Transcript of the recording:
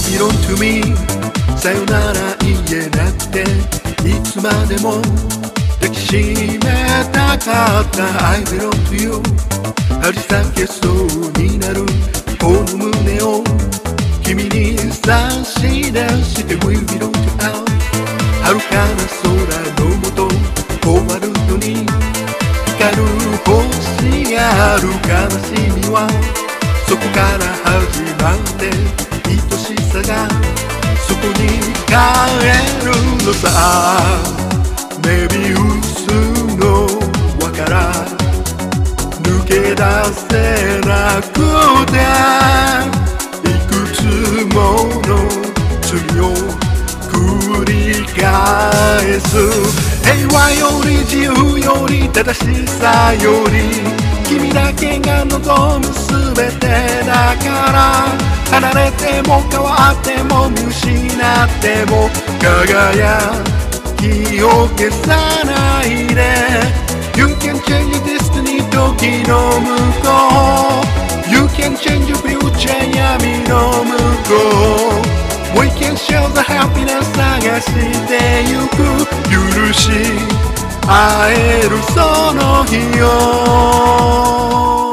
belong to me さよなら言えなくていつまでも抱きしめたかった I belong to you 張り裂けそうになるこの胸を君に差し出して We belong to us 遥かな空のもとコバルトに光る星がある悲しみはそこから始まって愛しさがそこに帰るのさメビウスの輪から抜け出せなくていくつもの罪を繰り返す平和より自由より正しさより君だけが望む全てだから離れても変わっても見失っても輝きを消さないで You can change your destiny 時の向こう You can change your future 闇の向こう We can share the happiness 探してゆく許し会えるその日よ